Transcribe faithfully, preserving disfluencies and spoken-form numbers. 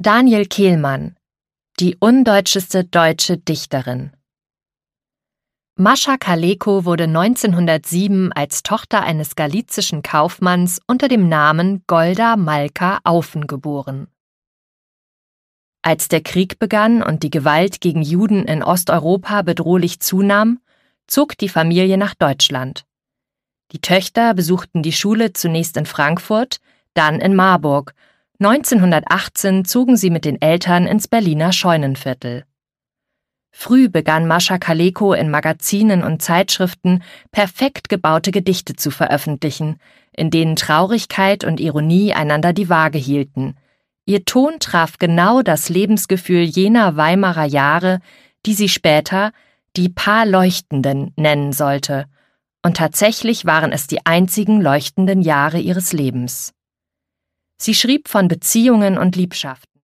Daniel Kehlmann, die undeutscheste deutsche Dichterin. Mascha Kaleko wurde neunzehnhundertsieben als Tochter eines galizischen Kaufmanns unter dem Namen Golda Malka Aufen geboren. Als der Krieg begann und die Gewalt gegen Juden in Osteuropa bedrohlich zunahm, zog die Familie nach Deutschland. Die Töchter besuchten die Schule zunächst in Frankfurt, dann in Marburg. neunzehnhundertachtzehn zogen sie mit den Eltern ins Berliner Scheunenviertel. Früh begann Mascha Kaleko in Magazinen und Zeitschriften perfekt gebaute Gedichte zu veröffentlichen, in denen Traurigkeit und Ironie einander die Waage hielten. Ihr Ton traf genau das Lebensgefühl jener Weimarer Jahre, die sie später die Paar Leuchtenden nennen sollte. Und tatsächlich waren es die einzigen leuchtenden Jahre ihres Lebens. Sie schrieb von Beziehungen und Liebschaften.